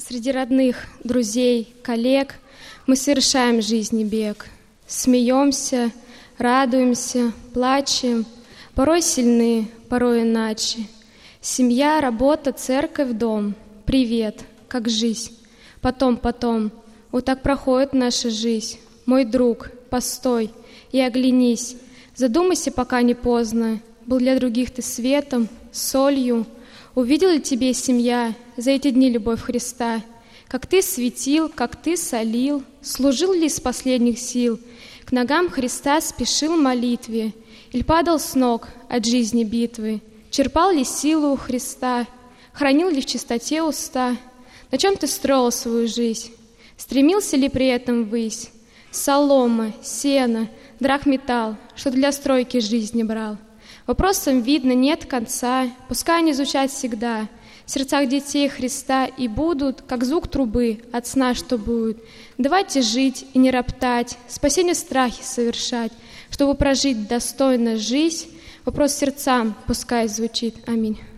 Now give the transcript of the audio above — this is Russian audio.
Среди родных, друзей, коллег мы совершаем жизни бег. Смеемся, радуемся, плачем, порой сильны, порой иначе. Семья, работа, церковь, дом. Привет, как жизнь. Потом, вот так проходит наша жизнь. Мой друг, постой и оглянись. Задумайся, пока не поздно. Был для других ты светом, солью. Увидела ли тебе семья за эти дни любовь Христа? Как ты светил, как ты солил, служил ли из последних сил? К ногам Христа спешил в молитве, или падал с ног от жизни битвы? Черпал ли силу у Христа? Хранил ли в чистоте уста? На чем ты строил свою жизнь? Стремился ли при этом ввысь? Солома, сено, драгметалл, что для стройки жизни брал? Вопросам видно нет конца, пускай они звучат всегда в сердцах детей Христа и будут, как звук трубы от сна, что будет. Давайте жить и не роптать, спасение в страхе совершать, чтобы прожить достойно жизнь. Вопрос сердцам пускай звучит. Аминь.